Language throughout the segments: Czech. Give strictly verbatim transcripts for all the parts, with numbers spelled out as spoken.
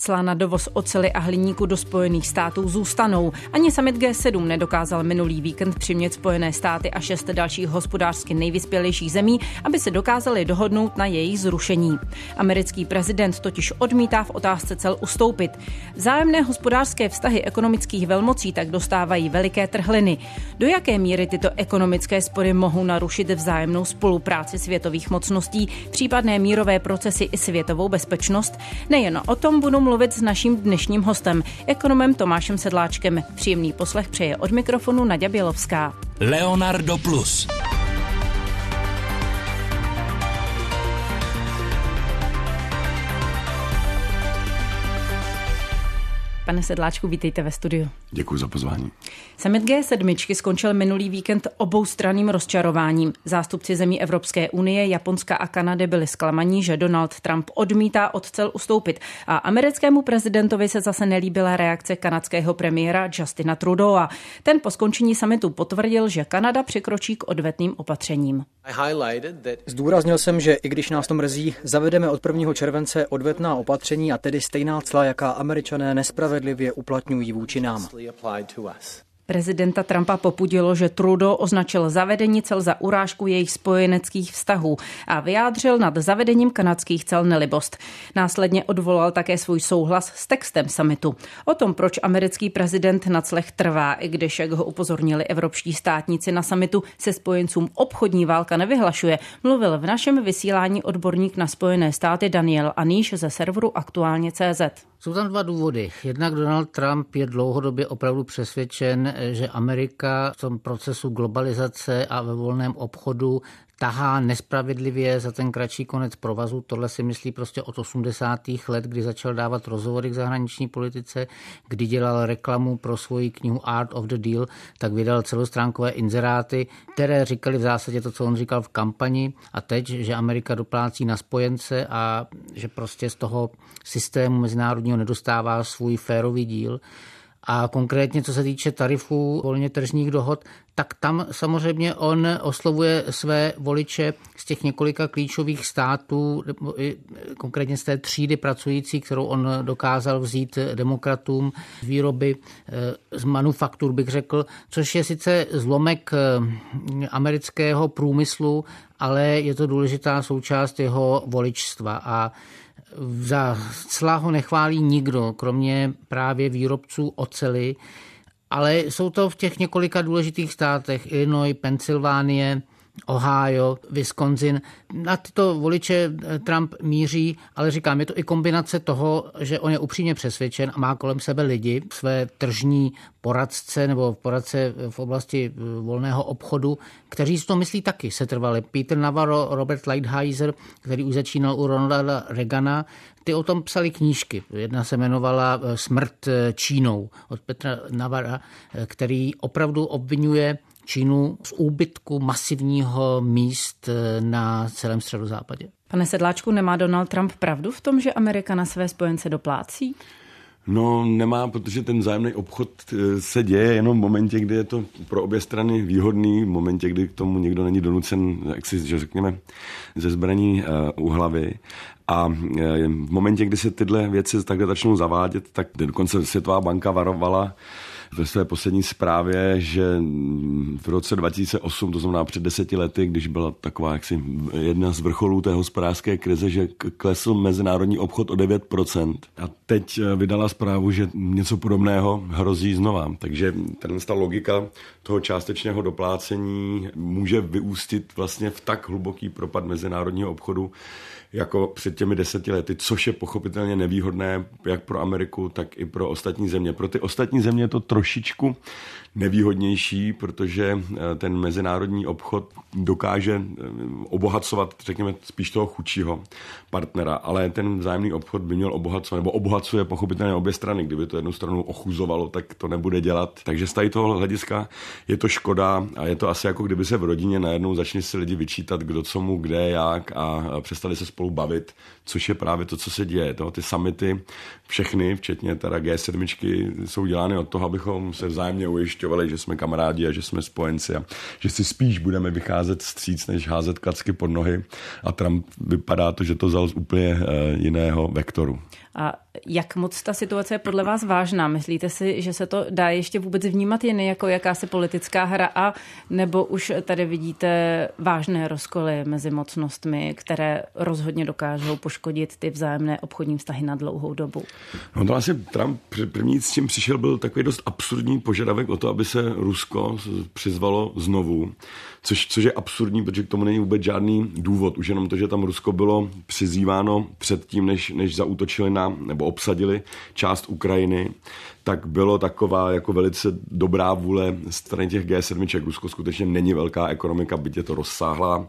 Cla na dovoz oceli a hliníku do Spojených států zůstanou. Ani summit G sedm nedokázal minulý víkend přimět Spojené státy a šest dalších hospodářsky nejvyspělejších zemí, aby se dokázali dohodnout na jejich zrušení. Americký prezident totiž odmítá v otázce cel ustoupit. Vzájemné hospodářské vztahy ekonomických velmocí tak dostávají veliké trhliny. Do jaké míry tyto ekonomické spory mohou narušit vzájemnou spolupráci světových mocností, případné mírové procesy i světovou bezpečnost? Nejen o tom budu mluvit s naším dnešním hostem, ekonomem Tomášem Sedláčkem. Příjemný poslech přeje od mikrofonu Naďa Bělovská. Leonardo Plus. Pane Sedláčku, vítejte ve studiu. Děkuji za pozvání. Summit G sedm skončil minulý víkend oboustranným rozčarováním. Zástupci zemí Evropské unie, Japonska a Kanady byli zklamaní, že Donald Trump odmítá od cel ustoupit. A americkému prezidentovi se zase nelíbila reakce kanadského premiéra Justina Trudeaua. Ten po skončení summitu potvrdil, že Kanada přikročí k odvetným opatřením. Zdůraznil jsem, že i když nás to mrzí, zavedeme od prvního července odvetná opatření a tedy stejná cla, jaká Američané nespravedlivě uplatňují vůči nám. Prezidenta Trumpa popudilo, že Trudeau označil zavedení cel za urážku jejich spojeneckých vztahů a vyjádřil nad zavedením kanadských cel nelibost. Následně odvolal také svůj souhlas s textem summitu. O tom, proč americký prezident na clech trvá, i když, jak ho upozornili evropští státníci na summitu, se spojencům obchodní válka nevyhlašuje, mluvil v našem vysílání odborník na Spojené státy Daniel Aníš ze serveru Aktuálně tečka cé zet. Jsou tam dva důvody. Jednak Donald Trump je dlouhodobě opravdu přesvědčen, že Amerika v tom procesu globalizace a ve volném obchodu tahá nespravedlivě za ten kratší konec provazu. Tohle si myslí prostě od osmdesátých let, kdy začal dávat rozhovory k zahraniční politice, kdy dělal reklamu pro svoji knihu Art of the Deal, tak vydal celostránkové inzeráty, které říkali v zásadě to, co on říkal v kampani, a teď, že Amerika doplácí na spojence a že prostě z toho systému mezinárodního nedostává svůj férový díl. A konkrétně, co se týče tarifů volně tržních dohod, tak tam samozřejmě on oslovuje své voliče z těch několika klíčových států, konkrétně z té třídy pracující, kterou on dokázal vzít demokratům, výroby z manufaktur, bych řekl, což je sice zlomek amerického průmyslu, ale je to důležitá součást jeho voličstva. A za cla ho nechválí nikdo, kromě právě výrobců oceli, ale jsou to v těch několika důležitých státech Illinois, Pensylvánie, Ohio, Wisconsin. Na tyto voliče Trump míří, ale říkám, je to i kombinace toho, že on je upřímně přesvědčen a má kolem sebe lidi, své tržní poradce nebo poradce v oblasti volného obchodu, kteří si to myslí taky setrvali. Peter Navarro, Robert Lighthizer, který už začínal u Ronalda Reagana, ty o tom psali knížky. Jedna se jmenovala Smrt Čínou od Petra Navarra, který opravdu obvinuje Čínu z úbytku masivního míst na celém středozápadě. Pane Sedláčku, nemá Donald Trump pravdu v tom, že Amerika na své spojence doplácí? No nemá, protože ten vzájemný obchod se děje jenom v momentě, kdy je to pro obě strany výhodný, v momentě, kdy k tomu někdo není donucen, jak si že řekněme, ze zbraní u hlavy. A v momentě, kdy se tyhle věci takhle začnou zavádět, tak dokonce Světová banka varovala ve své poslední zprávě, že v roce dva tisíce osm, to znamená před deseti lety, když byla taková jaksi jedna z vrcholů té hospodářské krize, že klesl mezinárodní obchod o devět procent. A teď vydala zprávu, že něco podobného hrozí znova. Takže ta logika toho částečného doplácení může vyústit vlastně v tak hluboký propad mezinárodního obchodu, jako před těmi deseti lety, což je pochopitelně nevýhodné jak pro Ameriku, tak i pro ostatní země. Pro ty ostatní země je to trošičku nevýhodnější, protože ten mezinárodní obchod dokáže obohacovat, řekněme, spíš toho chudšího partnera, ale ten vzájemný obchod by měl obohacovat, nebo obohacuje pochopitelně obě strany. Kdyby to jednu stranu ochuzovalo, tak to nebude dělat. Takže z tady toho hlediska je to škoda a je to asi jako kdyby se v rodině najednou začali si lidi vyčítat, kdo co mu, kde, jak a přestali se spolu bavit, což je právě to, co se děje. To, ty summity, všechny, včetně teda G sedm, jsou dělány od toho, abychom se vzájemně ujišťovali, že jsme kamarádi a že jsme spojenci a že si spíš budeme vycházet vstříc, než házet klacky pod nohy. A Trump vypadá to, že to vzal z úplně jiného vektoru. A jak moc ta situace je podle vás vážná? Myslíte si, že se to dá ještě vůbec vnímat jen jako jakási politická hra, a nebo už tady vidíte vážné rozkoly mezi mocnostmi, které rozhodně dokážou poškodit ty vzájemné obchodní vztahy na dlouhou dobu? No to asi Trump první, s čím přišel, byl takový dost absurdní požadavek o to, aby se Rusko přizvalo znovu, což, což je absurdní, protože k tomu není vůbec žádný důvod. Už jenom to, že tam Rusko bylo přizýváno předtím, než, než zaútočili na, nebo obsadili část Ukrajiny, tak bylo taková jako velice dobrá vůle strany těch G sedm. Rusko skutečně není velká ekonomika, byť je to rozsáhlá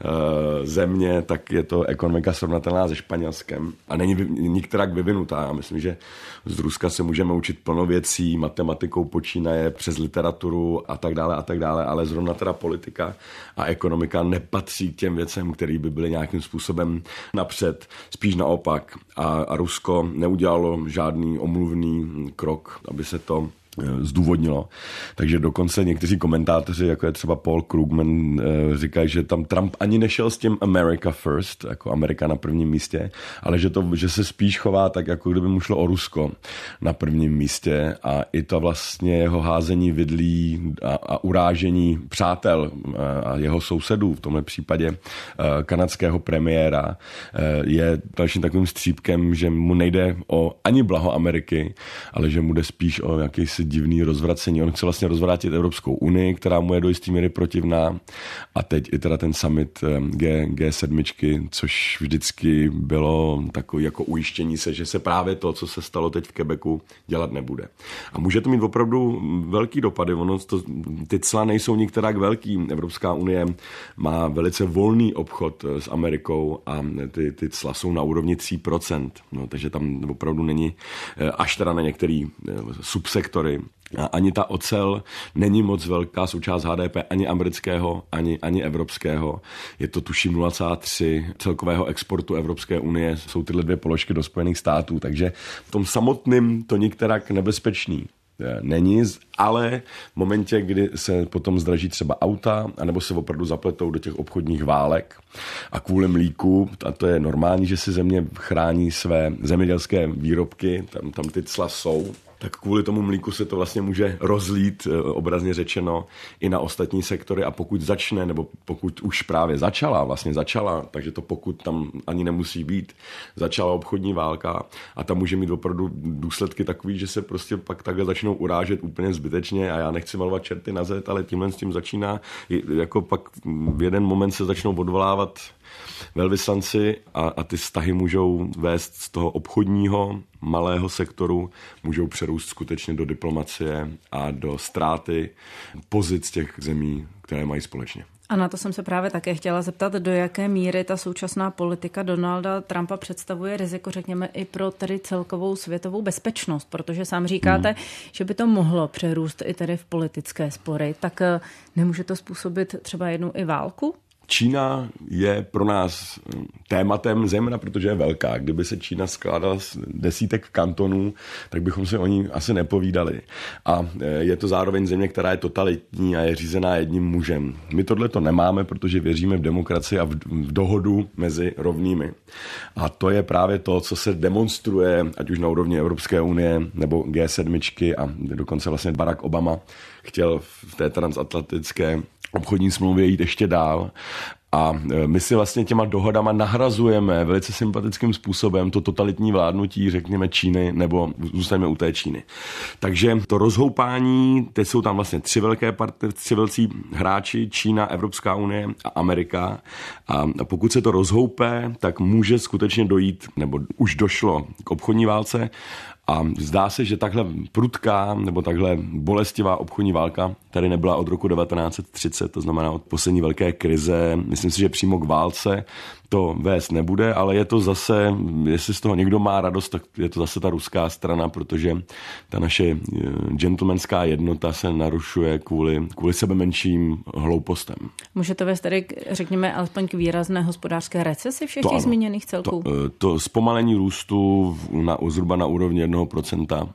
e, země, tak je to ekonomika srovnatelná se Španělskem a není nikterak vyvinutá. Já myslím, že z Ruska se můžeme učit plno věcí, matematikou počínaje přes literaturu a tak dále a tak dále, ale zrovna teda politika a ekonomika nepatří k těm věcem, které by byly nějakým způsobem napřed. Spíš naopak. A, a Rusko neudělalo žádný omluvný krok, aby se to zdůvodnilo. Takže dokonce někteří komentátoři, jako je třeba Paul Krugman, říkají, že tam Trump ani nešel s tím America first, jako Amerika na prvním místě, ale že, to, že se spíš chová tak, jako kdyby mu šlo o Rusko na prvním místě, a i to vlastně jeho házení vidlí a, a urážení přátel a jeho sousedů, v tomhle případě kanadského premiéra, je dalším takovým střípkem, že mu nejde o ani blaho Ameriky, ale že mu jde spíš o jakýsi divný rozvracení. On chce vlastně rozvrátit Evropskou unii, která mu je do jistý míry protivná, a teď i teda ten summit G, G sedm, což vždycky bylo takové jako ujištění se, že se právě to, co se stalo teď v Quebecu, dělat nebude. A může to mít opravdu velký dopady. Ono to, ty cla nejsou nikterak velký. Evropská unie má velice volný obchod s Amerikou a ty, ty cla jsou na úrovni tři procenta. No, takže tam opravdu není, až teda na některý subsektory. A ani ta ocel není moc velká součást H D P ani amerického, ani, ani evropského. Je to tuším nula celá tři celkového exportu Evropské unie. Jsou tyhle dvě položky do Spojených států, takže v tom samotným to nikterak nebezpečný není, ale v momentě, kdy se potom zdraží třeba auta, anebo se opravdu zapletou do těch obchodních válek a kvůli mlíku, a to je normální, že si země chrání své zemědělské výrobky, tam, tam ty cla jsou, tak kvůli tomu mlíku se to vlastně může rozlít, obrazně řečeno, i na ostatní sektory, a pokud začne, nebo pokud už právě začala, vlastně začala, takže to pokud tam ani nemusí být, začala obchodní válka, a tam může mít opravdu důsledky takový, že se prostě pak takhle začnou urážet úplně zbytečně, a já nechci malovat čerty na zet, ale tímhle s tím začíná, jako pak v jeden moment se začnou odvolávat velvyslanci a, a ty vztahy můžou vést z toho obchodního malého sektoru, můžou přerůst skutečně do diplomacie a do ztráty pozic těch zemí, které mají společně. A na to jsem se právě také chtěla zeptat, do jaké míry ta současná politika Donalda Trumpa představuje riziko, řekněme, i pro tedy celkovou světovou bezpečnost, protože sám říkáte, hmm. že by to mohlo přerůst i tedy v politické spory, tak nemůže to způsobit třeba jednu i válku? Čína je pro nás tématem zejména, protože je velká. Kdyby se Čína skládala z desítek kantonů, tak bychom si o ní asi nepovídali. A je to zároveň země, která je totalitní a je řízená jedním mužem. My tohle to nemáme, protože věříme v demokracii a v dohodu mezi rovnými. A to je právě to, co se demonstruje, ať už na úrovni Evropské unie nebo G sedm, a dokonce vlastně Barack Obama chtěl v té transatlantické obchodní smlouvě jít ještě dál. A my si vlastně těma dohodama nahrazujeme velice sympatickým způsobem to totalitní vládnutí, řekněme, Číny, nebo zůstaneme u té Číny. Takže to rozhoupání, teď jsou tam vlastně tři velké partner, tři velcí hráči, Čína, Evropská unie a Amerika. A pokud se to rozhoupe, tak může skutečně dojít, nebo už došlo k obchodní válce. A zdá se, že takhle prudká nebo takhle bolestivá obchodní válka tady nebyla od roku devatenáct set třicet, to znamená od poslední velké krize. Myslím si, že přímo k válce to vést nebude, ale je to zase, jestli z toho někdo má radost, tak je to zase ta ruská strana, protože ta naše gentlemanská jednota se narušuje kvůli, kvůli sebe menším hloupostem. Může to vést tady, řekněme, alespoň k výrazné hospodářské recesi všech těch zmíněných celků? To, to zpomalení růstu na, zhruba na úrovni jednoho procenta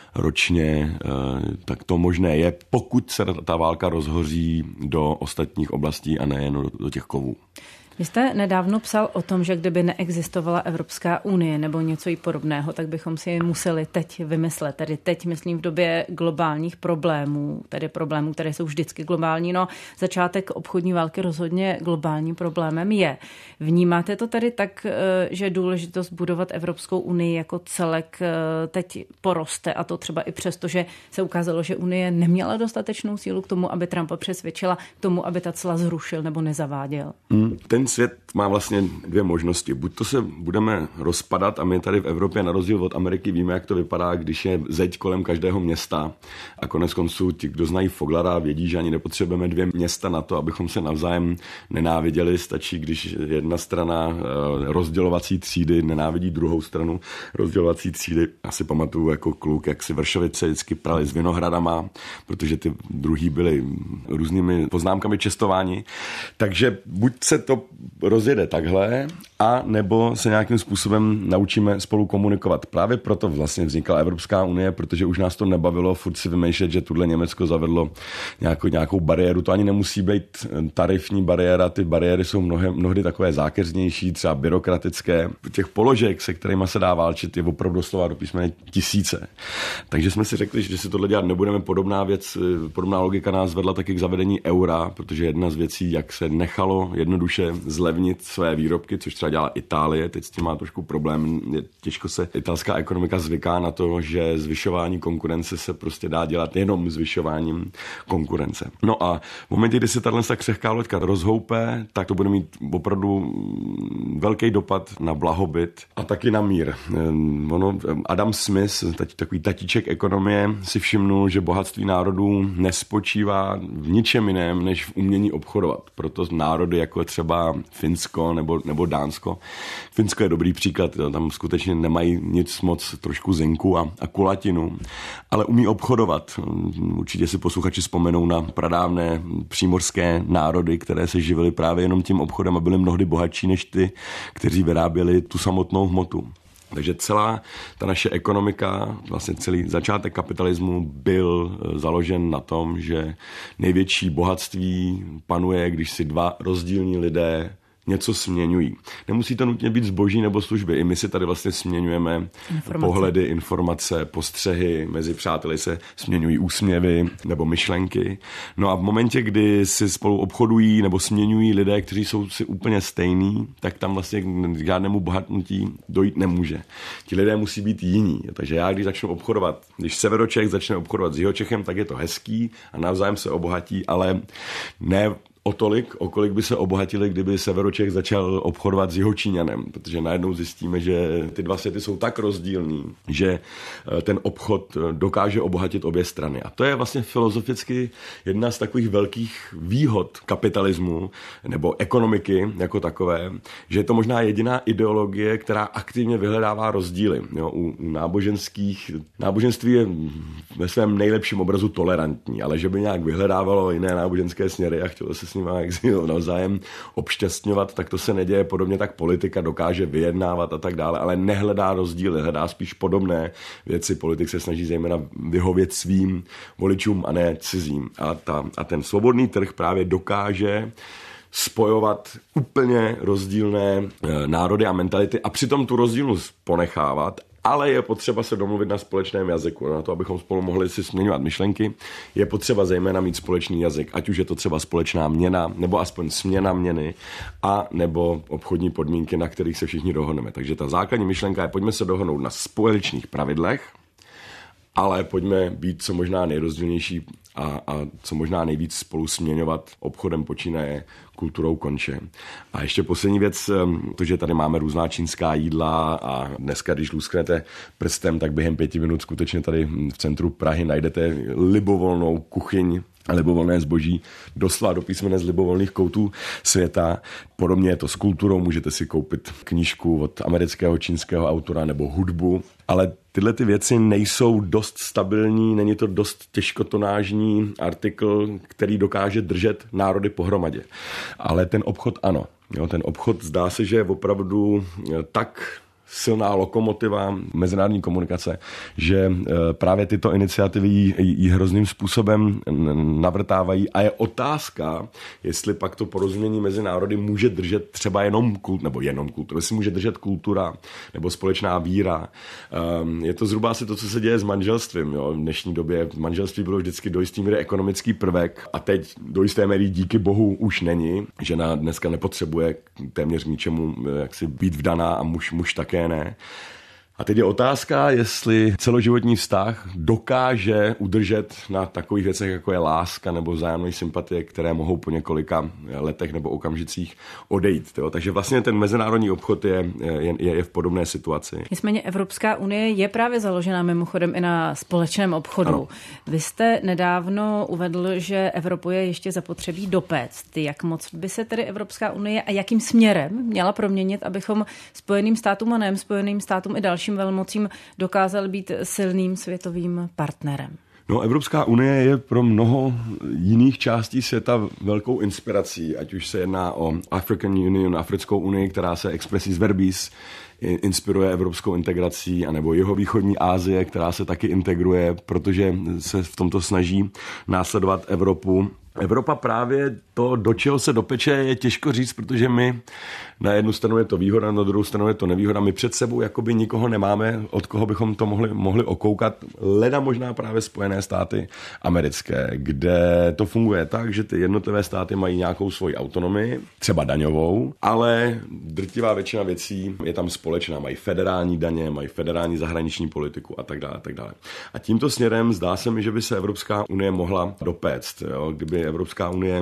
ročně, tak to možné je, pokud se ta válka rozhoří do ostatních oblastí a nejen do těch kovů. Vy jste nedávno psal o tom, že kdyby neexistovala Evropská unie nebo něco jí podobného, tak bychom si je museli teď vymyslet. Tedy teď, myslím, v době globálních problémů, tedy problémů, které jsou vždycky globální. No, začátek obchodní války rozhodně globálním problémem je. Vnímáte to tedy tak, že důležitost budovat Evropskou unii jako celek teď poroste, a to třeba i přesto, že se ukázalo, že Unie neměla dostatečnou sílu k tomu, aby Trumpa přesvědčila k tomu, aby ta cla zrušil nebo nezaváděl? Hmm, ten svět má vlastně dvě možnosti. Buď to se budeme rozpadat a my tady v Evropě na rozdíl od Ameriky víme, jak to vypadá, když je zeď kolem každého města, a konec konců ti, kdo znají Foglara, vědí, že ani nepotřebujeme dvě města na to, abychom se navzájem nenáviděli. Stačí, když jedna strana rozdělovací třídy nenávidí druhou stranu rozdělovací třídy. Asi pamatuju jako kluk, jak si Vršovice vždycky prali s vinohradama, protože ty druhý byly různými poznámkami čestováni. Takže buď se to rozjede takhle, a nebo se nějakým způsobem naučíme spolu komunikovat. Právě proto vlastně vznikla Evropská unie, protože už nás to nebavilo furt si vymýšlet, že tuhle Německo zavedlo nějakou, nějakou bariéru. To ani nemusí být tarifní bariéra, ty bariéry jsou mnohem, mnohdy takové zákeřnější, třeba byrokratické. Těch položek, se kterými se dá válčit, je opravdu doslova do písmene tisíce. Takže jsme si řekli, že si tohle dělat nebudeme. Podobná věc, podobná logika nás vedla taky k zavedení eura, protože jedna z věcí, jak se nechalo jednoduše zlevnit své výrobky, což třeba dělá Itálie, teď s tím má trošku problém, je těžko se italská ekonomika zvyká na to, že zvyšování konkurence se prostě dá dělat jenom zvyšováním konkurence. No a v momentě, kdy se tato křehká loďka rozhoupe, tak to bude mít opravdu velký dopad na blahobyt a taky na mír. Ono, Adam Smith, takový tatíček ekonomie, si všimnul, že bohatství národů nespočívá v ničem jiném, než v umění obchodovat. Proto národy jako třeba Finsko nebo, nebo Dánsko. Finsko je dobrý příklad, tam skutečně nemají nic moc, trošku zinku a, a kulatinu, ale umí obchodovat. Určitě si posluchači vzpomenou na pradávné přímořské národy, které se živily právě jenom tím obchodem a byly mnohdy bohatší než ty, kteří vyráběli tu samotnou hmotu. Takže celá ta naše ekonomika, vlastně celý začátek kapitalismu byl založen na tom, že největší bohatství panuje, když si dva rozdílní lidé něco směňují. Nemusí to nutně být zboží nebo služby. I my si tady vlastně směňujeme informace. Pohledy, informace, postřehy, mezi přáteli se směňují úsměvy nebo myšlenky. No a v momentě, kdy si spolu obchodují nebo směňují lidé, kteří jsou si úplně stejní, tak tam vlastně k žádnému bohatnutí dojít nemůže. Ti lidé musí být jiní. Takže já, když začnu obchodovat, když Severočech začne obchodovat s Jihočechem, tak je to hezký a navzájem se obohatí, ale ne o tolik, o kolik by se obohatili, kdyby Severočech začal obchodovat s Jihočíňanem, protože najednou zjistíme, že ty dva světy jsou tak rozdílní, že ten obchod dokáže obohatit obě strany. A to je vlastně filozoficky jedna z takových velkých výhod kapitalismu nebo ekonomiky jako takové, že je to možná jediná ideologie, která aktivně vyhledává rozdíly. Jo, u, u náboženských, náboženství je ve svém nejlepším obrazu tolerantní, ale že by nějak vyhledávalo jiné náboženské směry a chtělo se s nimi jak si navzájem obšťastňovat, tak to se neděje. Podobně tak politika dokáže vyjednávat a tak dále, ale nehledá rozdíly, hledá spíš podobné věci. Politik se snaží zejména vyhovět svým voličům a ne cizím. A, ta, a ten svobodný trh právě dokáže spojovat úplně rozdílné národy a mentality a přitom tu rozdílnost ponechávat, ale je potřeba se domluvit na společném jazyku. Na to, abychom spolu mohli si směňovat myšlenky, je potřeba zejména mít společný jazyk, ať už je to třeba společná měna, nebo aspoň směna měny, a nebo obchodní podmínky, na kterých se všichni dohodneme. Takže ta základní myšlenka je, pojďme se dohodnout na společných pravidlech, ale pojďme být co možná nejrozdílnější a, a co možná nejvíc spolu směňovat, obchodem počínaje, kulturou konče. A ještě poslední věc, protože tady máme různá čínská jídla a dneska, když lusknete prstem, tak během pěti minut skutečně tady v centru Prahy najdete libovolnou kuchyň a libovolné zboží, doslova do písmene z libovolných koutů světa. Podobně je to s kulturou, můžete si koupit knížku od amerického, čínského autora nebo hudbu, ale tyhle ty věci nejsou dost stabilní, není to dost těžkotonážní artikl, který dokáže držet národy pohromadě. Ale ten obchod ano. Jo, ten obchod zdá se, že je opravdu tak silná lokomotiva mezinárodní komunikace, že právě tyto iniciativy jí hrozný způsobem navrtávají a je otázka, jestli pak to porozumění mezi národy může držet třeba jenom kult, nebo jenom kultura, jestli může držet kultura nebo společná víra. Je to zhruba asi to, co se děje s manželstvím. Jo. V dnešní době manželství bylo vždycky do jisté míry ekonomický prvek a teď do jisté míry díky bohu už není. Žena dneska nepotřebuje téměř ničemu jaksi být vdaná a muž, muž také ne. A teď je otázka, jestli celoživotní vztah dokáže udržet na takových věcech, jako je láska nebo vzájemné sympatie, které mohou po několika letech nebo okamžicích odejít. Jo. Takže vlastně ten mezinárodní obchod je, je, je v podobné situaci. Nicméně Evropská unie je právě založená mimochodem i na společném obchodu. Ano. Vy jste nedávno uvedl, že Evropu je ještě zapotřebí dopéct. Jak moc by se tedy Evropská unie a jakým směrem měla proměnit, abychom Spojeným státům a nejen Spojeným státům i dalším velmocím dokázal být silným světovým partnerem? No, Evropská unie je pro mnoho jiných částí světa velkou inspirací, ať už se jedná o African Union, Africkou unii, která se expressis verbis inspiruje evropskou integrací, anebo jihovýchodní Asie, která se taky integruje, protože se v tomto snaží následovat Evropu. Evropa právě to, do čeho se dopeče, je těžko říct, protože my na jednu stranu je to výhoda, na druhou stranu je to nevýhoda. My před sebou jakoby nikoho nemáme, od koho bychom to mohli, mohli okoukat. Leda možná právě Spojené státy americké, kde to funguje tak, že ty jednotlivé státy mají nějakou svoji autonomii, třeba daňovou, ale drtivá většina věcí je tam společná. Mají federální daně, mají federální zahraniční politiku a tak dále, a tak dále. A tímto směrem zdá se mi, že by se Evropská unie mohla dopéct. Jo? Kdyby Evropská unie,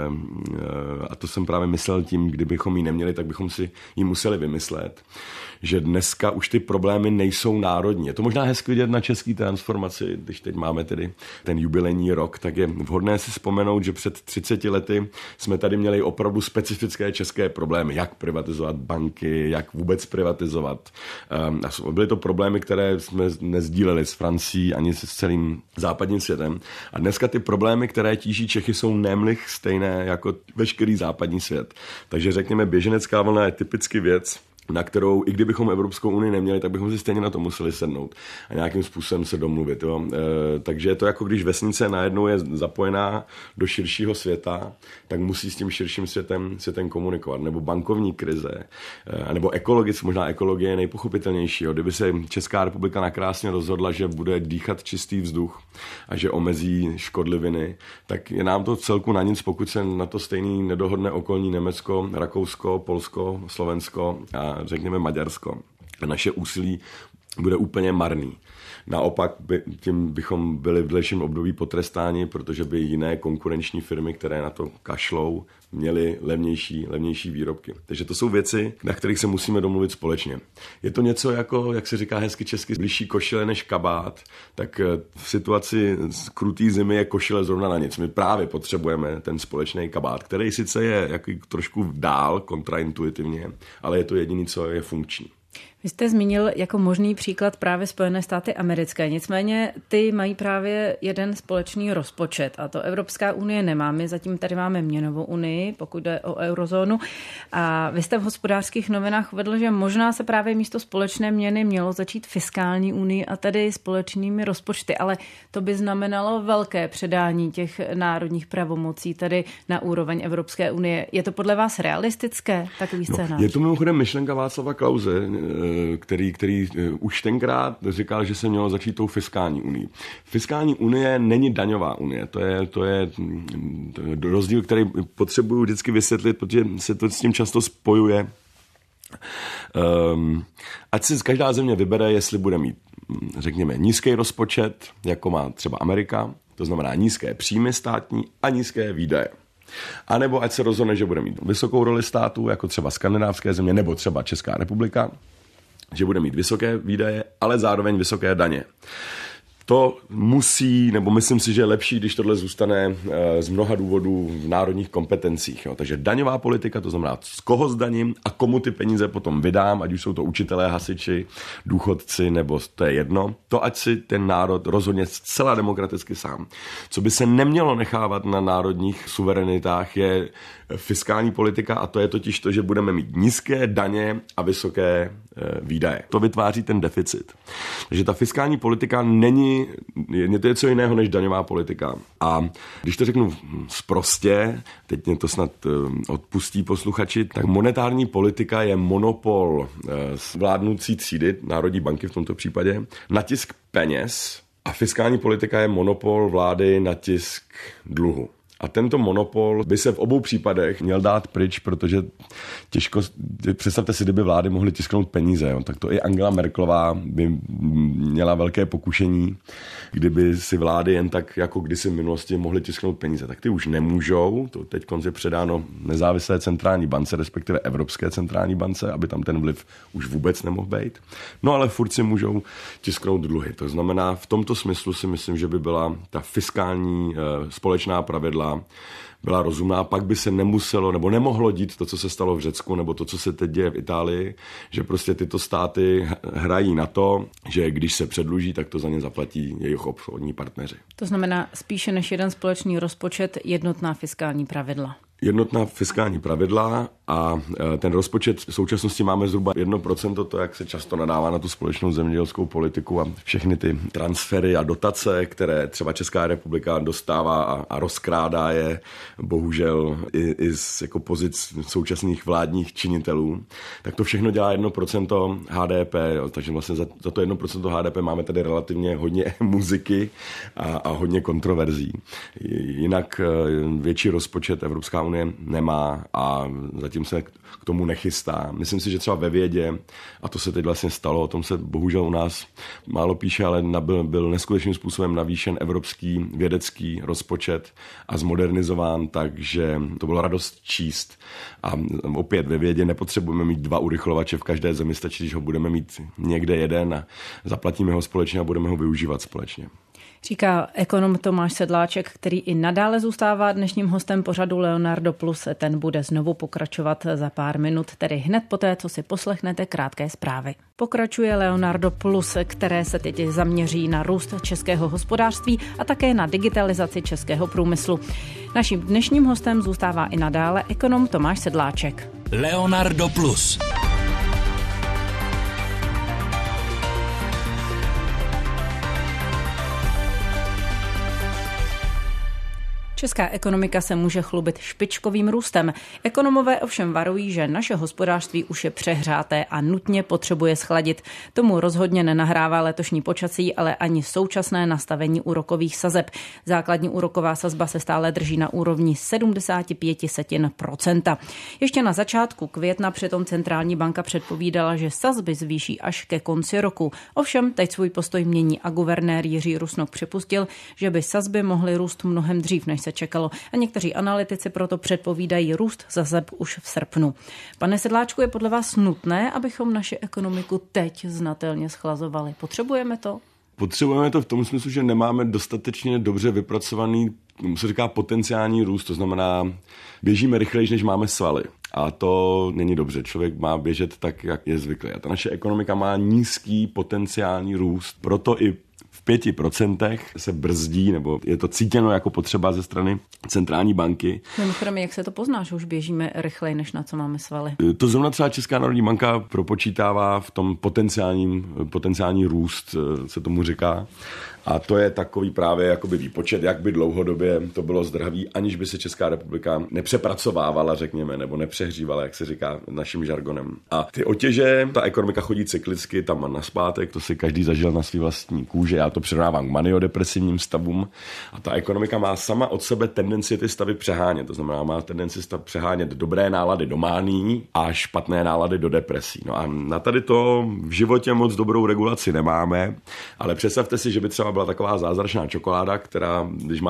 a to jsem právě myslel tím, kdybychom ji neměli, tak bychom si ji museli vymyslet, že dneska už ty problémy nejsou národní. Je to možná hezky vidět na české transformaci, když teď máme tedy ten jubilejní rok, tak je vhodné si vzpomenout, že před třiceti lety jsme tady měli opravdu specifické české problémy, jak privatizovat banky, jak vůbec privatizovat. Byly to problémy, které jsme nezdíleli s Francií ani s celým západním světem. A dneska ty problémy, které tíží Čechy, jsou nemlich stejné jako veškerý západní svět. Takže řekněme, běženecká vlna je typicky věc, na kterou, i kdybychom Evropskou unii neměli, tak bychom si stejně na to museli sednout a nějakým způsobem se domluvit. Jo. E, takže je to jako když vesnice najednou je zapojená do širšího světa, tak musí s tím širším světem, světem komunikovat. Nebo bankovní krize, e, nebo ekologicky, možná ekologie je nejpochopitelnější. Jo. Kdyby se Česká republika nakrásně rozhodla, že bude dýchat čistý vzduch a že omezí škodliviny, tak je nám to v celku na nic, pokud se na to stejný nedohodne okolní Německo, Rakousko, Polsko, Slovensko a řekněme Maďarsko. Naše úsilí bude úplně marný. Naopak by, tím bychom byli v dalším období potrestáni, protože by jiné konkurenční firmy, které na to kašlou, měly levnější, levnější výrobky. Takže to jsou věci, na kterých se musíme domluvit společně. Je to něco jako, jak se říká hezky česky, blížší košile než kabát, tak v situaci krutý zimy je košile zrovna na nic. My právě potřebujeme ten společný kabát, který sice je jaký trošku dál kontraintuitivně, ale je to jediné, co je funkční. Vy jste zmínil jako možný příklad právě Spojené státy americké, nicméně ty mají právě jeden společný rozpočet a to Evropská unie nemá. My zatím tady máme měnovou unii, pokud jde o eurozónu. A vy jste v Hospodářských novinách uvedl, že možná se právě místo společné měny mělo začít fiskální unii a tedy společnými rozpočty, ale to by znamenalo velké předání těch národních pravomocí tady na úroveň Evropské unie. Je to podle vás realistické, takový scénář? No, je to mimochodem myšlenka Václava Klause, který, který už tenkrát říkal, že se mělo začít tou fiskální unii. Fiskální unie není daňová unie. To je, to je, to je rozdíl, který potřebuju vždycky vysvětlit, protože se to s tím často spojuje. Um, ať si každá země vybere, jestli bude mít, řekněme, nízký rozpočet, jako má třeba Amerika, to znamená nízké příjmy státní a nízké výdaje. A nebo ať se rozhodne, že bude mít vysokou roli států, jako třeba skandinávské země, nebo třeba Česká republika, že bude mít vysoké výdaje, ale zároveň vysoké daně. To musí, nebo myslím si, že je lepší, když tohle zůstane z mnoha důvodů v národních kompetencích. Jo. Takže daňová politika, to znamená, z koho zdaním a komu ty peníze potom vydám, ať už jsou to učitelé, hasiči, důchodci, nebo to je jedno. To ať si ten národ rozhodně zcela demokraticky sám. Co by se nemělo nechávat na národních suverenitách, je fiskální politika, a to je totiž to, že budeme mít nízké daně a vysoké e, výdaje. To vytváří ten deficit. Takže ta fiskální politika není, je to něco jiného než daňová politika. A když to řeknu sprostě, teď mě to snad e, odpustí posluchači, tak monetární politika je monopol e, vládnoucí třídy, Národní banky v tomto případě, na tisk peněz, a fiskální politika je monopol vlády na tisk dluhu. A tento monopol by se v obou případech měl dát pryč, protože těžko, představte si, kdyby vlády mohly tisknout peníze, jo, tak to i Angela Merkelová by měla velké pokušení, kdyby si vlády jen tak, jako kdysi v minulosti mohly tisknout peníze. Tak ty už nemůžou, to teď je předáno nezávislé centrální bance, respektive Evropské centrální bance, aby tam ten vliv už vůbec nemohl být. No ale furt si můžou tisknout dluhy. To znamená, v tomto smyslu si myslím, že by byla ta fiskální e, společná pravidla byla rozumná, pak by se nemuselo nebo nemohlo dít to, co se stalo v Řecku, nebo to, co se teď děje v Itálii, že prostě tyto státy hrají na to, že když se předluží, tak to za ně zaplatí jejich obchodní partneři. To znamená spíše než jeden společný rozpočet, jednotná fiskální pravidla. Jednotná fiskální pravidla a ten rozpočet v současnosti máme zhruba jedno procento, to, jak se často nadává na tu společnou zemědělskou politiku a všechny ty transfery a dotace, které třeba Česká republika dostává a, a rozkrádá je, bohužel i, i z jako pozic současných vládních činitelů, tak to všechno dělá jedno procento H D P, jo, takže vlastně za, za to jedno procento H D P máme tady relativně hodně muziky a, a hodně kontroverzí. Jinak větší rozpočet Evropská unie nemá a zatím se k tomu nechystá. Myslím si, že třeba ve vědě, a to se teď vlastně stalo, o tom se bohužel u nás málo píše, ale byl, byl neskutečným způsobem navýšen evropský vědecký rozpočet a zmodernizován, takže to bylo radost číst. A opět ve vědě nepotřebujeme mít dva urychlovače v každé zemi, stačí, když ho budeme mít někde jeden a zaplatíme ho společně a budeme ho využívat společně. Říká ekonom Tomáš Sedláček, který i nadále zůstává dnešním hostem pořadu Leonardo Plus. Ten bude znovu pokračovat za pár minut, tedy hned poté, co si poslechnete krátké zprávy. Pokračuje Leonardo Plus, které se teď zaměří na růst českého hospodářství a také na digitalizaci českého průmyslu. Naším dnešním hostem zůstává i nadále ekonom Tomáš Sedláček. Leonardo Plus. Česká ekonomika se může chlubit špičkovým růstem. Ekonomové ovšem varují, že naše hospodářství už je přehřáté a nutně potřebuje schladit. Tomu rozhodně nenahrává letošní počasí, ale ani současné nastavení úrokových sazeb. Základní úroková sazba se stále drží na úrovni sedmdesát pět setin procenta. Ještě na začátku května přitom centrální banka předpovídala, že sazby zvýší až ke konci roku. Ovšem teď svůj postoj mění a guvernér Jiří Rusnok připustil, že by sazby mohly růst mnohem dřív, než se čekalo. A někteří analytici proto předpovídají růst sazeb už v srpnu. Pane Sedláčku, je podle vás nutné, abychom naši ekonomiku teď znatelně schlazovali? Potřebujeme to? Potřebujeme to v tom smyslu, že nemáme dostatečně dobře vypracovaný, se říká potenciální růst, to znamená, běžíme rychleji, než máme svaly. A to není dobře. Člověk má běžet tak, jak je zvyklý. A ta naše ekonomika má nízký potenciální růst, proto i v pěti procentech se brzdí, nebo je to cítěno jako potřeba ze strany centrální banky. Mimochodem, jak se to pozná, že už běžíme rychleji, než na co máme svaly? To zrovna třeba Česká národní banka propočítává v tom potenciálním, potenciální růst, se tomu říká. A to je takový právě jakoby výpočet, jak by dlouhodobě to bylo zdraví, aniž by se Česká republika nepřepracovávala, řekněme, nebo nepřehřívala, jak se říká naším žargonem. A ty otěže, ta ekonomika chodí cyklicky tam a naspátek, to si každý zažil na svý vlastní kůži, já to přirovnávám k maniodepresivním stavům. A ta ekonomika má sama od sebe tendenci ty stavy přehánět, to znamená, má tendenci stav přehánět dobré nálady do mání a špatné nálady do depresí. No a na tady to v životě moc dobrou regulaci nemáme, ale představte si, že by třeba byla taková zázračná čokoláda, která, když máte špatnou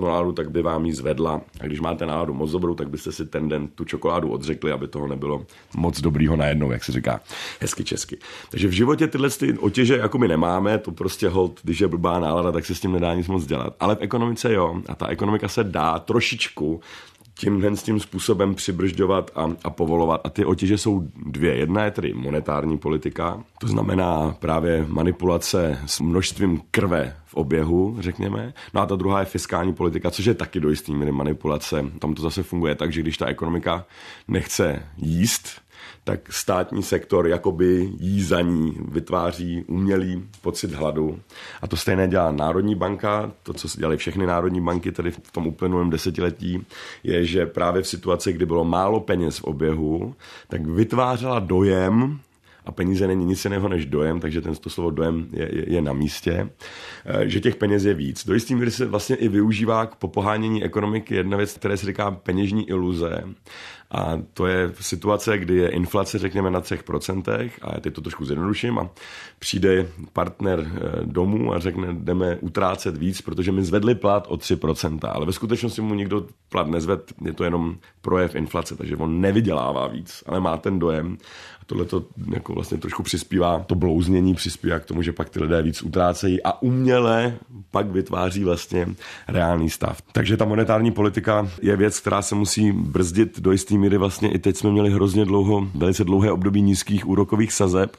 špatnou náladu, tak by vám ji zvedla. A když máte náladu moc dobrou, tak byste si ten den tu čokoládu odřekli, aby toho nebylo moc dobrýho najednou, jak se říká hezky česky. Takže v životě tyhle ty otěže jako my nemáme, to prostě hold, když je blbá nálada, tak se s tím nedá nic moc dělat. Ale v ekonomice jo, a ta ekonomika se dá trošičku tímhle s tím způsobem přibržďovat a, a povolovat. A ty otěže jsou dvě. Jedna je tedy monetární politika, to znamená právě manipulace s množstvím krve v oběhu, řekněme. No a ta druhá je fiskální politika, což je taky do jistý míry manipulace. Tam to zase funguje tak, že když ta ekonomika nechce jíst, tak státní sektor jakoby jí za ní vytváří umělý pocit hladu. A to stejné dělá Národní banka, to, co dělaly všechny národní banky tedy v tom uplynulém desetiletí, je, že právě v situaci, kdy bylo málo peněz v oběhu, tak vytvářela dojem, a peníze není nic jiného než dojem, takže ten, to slovo dojem je, je, je na místě, že těch peněz je víc. Do jistý míry se vlastně i využívá k popohánění ekonomiky jedna věc, která se říká peněžní iluze. A to je situace, kdy je inflace, řekněme, na třech procentech, a já teď to trošku zjednoduším, a přijde partner domů a řekne, jdeme utrácet víc, protože mi zvedli plat o tři procenta, ale ve skutečnosti mu nikdo plat nezved, je to jenom projev inflace, takže on nevydělává víc, ale má ten dojem. A tohle to jako vlastně trošku přispívá, to blouznění přispívá k tomu, že pak ty lidé víc utrácejí a uměle pak vytváří vlastně reálný stav. Takže ta monetární politika je věc, která se musí brzdit do jistý míry. Vlastně i teď jsme měli hrozně dlouho, velice dlouhé období nízkých úrokových sazeb,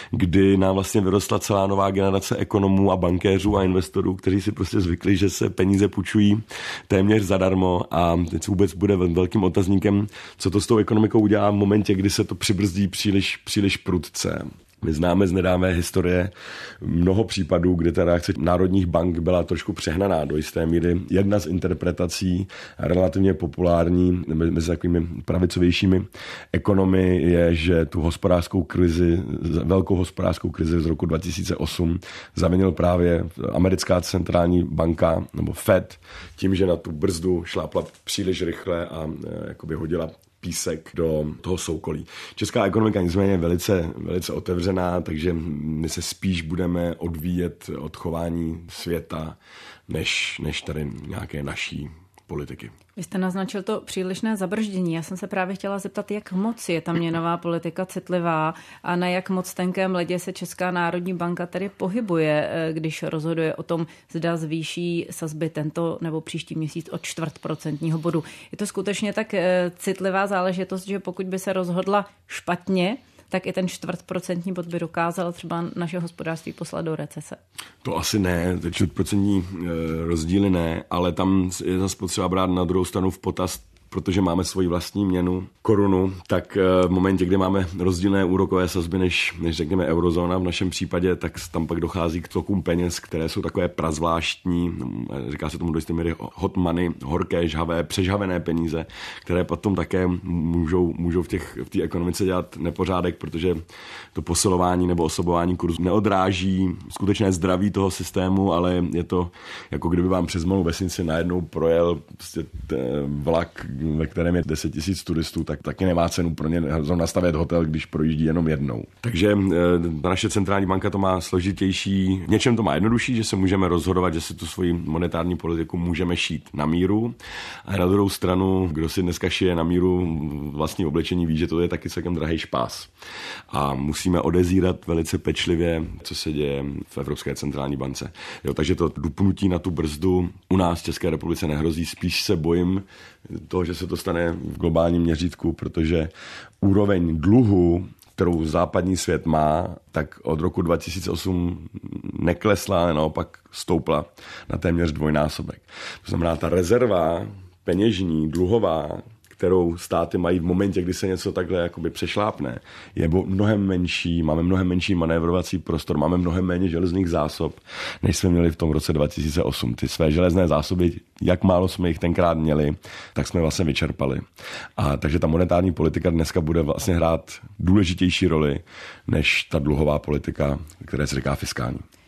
kdy nám vlastně vyrostla celá nová generace ekonomů a bankéřů a investorů, kteří si prostě zvykli, že se peníze půjčují téměř zadarmo, a teď vůbec bude velkým otazníkem, co to s tou ekonomikou udělá v momentě, kdy se to přibrzdí příliš, příliš prudce. My známe z nedávné historie mnoho případů, kdy ta reakce národních bank byla trošku přehnaná do jisté míry. Jedna z interpretací relativně populární mezi takovými pravicovějšími ekonomy je, že tu hospodářskou krizi, velkou hospodářskou krizi z roku dva tisíce osm zavinil právě americká centrální banka nebo Fed tím, že na tu brzdu šlápla příliš rychle a jakoby hodila písek do toho soukolí. Česká ekonomika nicméně je velice, velice otevřená, takže my se spíš budeme odvíjet od chování světa, než, než tady nějaké naší politiky. Vy jste naznačil to přílišné zabrždění. Já jsem se právě chtěla zeptat, jak moc je ta měnová politika citlivá a na jak moc tenkém ledě se Česká národní banka tedy pohybuje, když rozhoduje o tom, zda zvýší sazby tento nebo příští měsíc o čtvrt procentního bodu. Je to skutečně tak citlivá záležitost, že pokud by se rozhodla špatně, tak i ten čtvrtprocentní bod by dokázal třeba naše hospodářství poslat do recese. To asi ne, ty čtvrtprocentní rozdíly ne, ale tam je zase potřeba brát na druhou stranu v potaz, protože máme svoji vlastní měnu, korunu, tak v momentě, kdy máme rozdílné úrokové sazby než, než řekněme eurozóna v našem případě, tak tam pak dochází k tokům peněz, které jsou takové prazvláštní, říká se tomu do jisté míry hot money, horké, žhavé, přežhavené peníze, které potom také můžou, můžou v těch v té ekonomice dělat nepořádek, protože to posilování nebo osobování kurzu neodráží skutečné zdraví toho systému, ale je to jako kdyby vám přes malou vesnici najednou projel prostě vlak, ve kterém je deset tisíc turistů, tak taky nemá cenu pro ně nastavit hotel, když projíždí jenom jednou. Takže e, naše centrální banka to má složitější, v něčem to má jednodušší, že se můžeme rozhodovat, že si tu svoji monetární politiku můžeme šít na míru. A na druhou stranu, kdo si dneska šije na míru vlastní oblečení, ví, že to je taky celkem drahý špás. A musíme odezírat velice pečlivě, co se děje v Evropské centrální bance. Jo, takže to dupnutí na tu brzdu u nás v České republice nehrozí, spíš se bojím toho, že se to stane v globálním měřítku, protože úroveň dluhu, kterou západní svět má, tak od roku dva tisíce osm neklesla, ale naopak stoupla na téměř dvojnásobek. To znamená, ta rezerva peněžní, dluhová, kterou státy mají v momentě, kdy se něco takhle jakoby přešlápne, je mnohem menší, máme mnohem menší manévrovací prostor, máme mnohem méně železných zásob, než jsme měli v tom roce dva tisíce osm. Ty své železné zásoby, jak málo jsme jich tenkrát měli, tak jsme vlastně vyčerpali. A takže ta monetární politika dneska bude vlastně hrát důležitější roli, než ta dluhová politika, která se říká fiskální.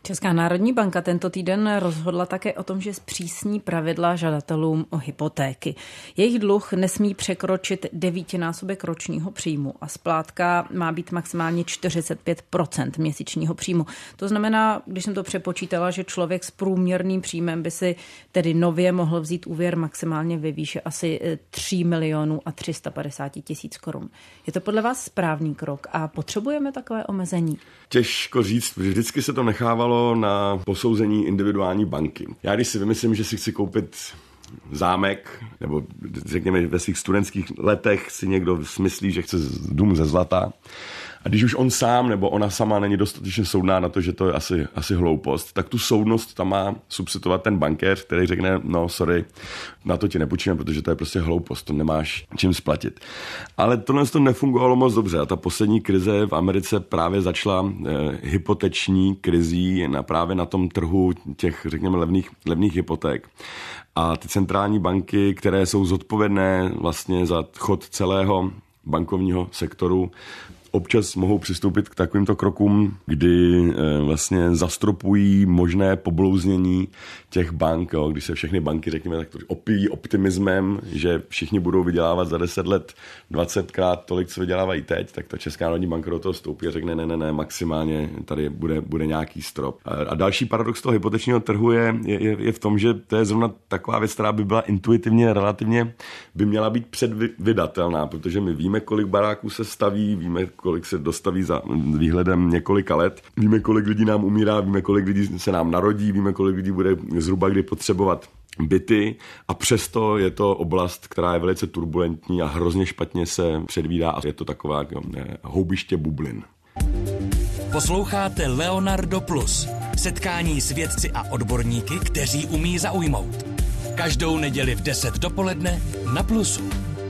Česká národní banka tento týden rozhodla také o tom, že zpřísní pravidla žadatelům o hypotéky. Jejich dluh nesmí překročit devítinásobek ročního příjmu a splátka má být maximálně čtyřicet pět procent měsíčního příjmu. To znamená, když jsem to přepočítala, že člověk s průměrným příjmem by si tedy nově mohl vzít úvěr maximálně ve výši asi tři milionů a tři sta padesát tisíc korun. Je to podle vás správný krok a potřebujeme takové omezení? Těžko říct, vždycky se to nechávalo na posouzení individuální banky. Já když si vymyslím, že si chci koupit zámek, nebo řekněme ve svých studentských letech si někdo smyslí, že chce dům ze zlata, a když už on sám nebo ona sama není dostatečně soudná na to, že to je asi, asi hloupost, tak tu soudnost tam má substituovat ten bankéř, který řekne, no sorry, na to ti nepůjčíme, protože to je prostě hloupost, to nemáš čím splatit. Ale tohle to nefungovalo moc dobře a ta poslední krize v Americe právě začala eh, hypoteční krizí na, právě na tom trhu těch, řekněme, levných, levných hypoték. A ty centrální banky, které jsou zodpovědné vlastně za chod celého bankovního sektoru, občas mohou přistoupit k takovýmto krokům, kdy e, vlastně zastropují možné poblouznění těch bank, jo, když se všechny banky, řekněme, tak opíjí optimismem, že všichni budou vydělávat za deset let dvacetkrát tolik, co vydělávají teď, tak ta Česká národní banka do toho stoupí a řekne, ne, ne, ne, maximálně tady bude, bude nějaký strop. A, a další paradox toho hypotečního trhu je, je, je v tom, že to je zrovna taková věc, která by byla intuitivně, relativně, by měla být předvydatelná, protože my víme, kolik baráků se staví, víme, kolik se dostaví za výhledem několika let. Víme, kolik lidí nám umírá, víme, kolik lidí se nám narodí, víme, kolik lidí bude zhruba kdy potřebovat byty a přesto je to oblast, která je velice turbulentní a hrozně špatně se předvídá a je to taková jako, ne, houbiště bublin. Posloucháte Leonardo Plus. Setkání s vědci a odborníky, kteří umí zaujmout. Každou neděli v deset dopoledne na Plusu.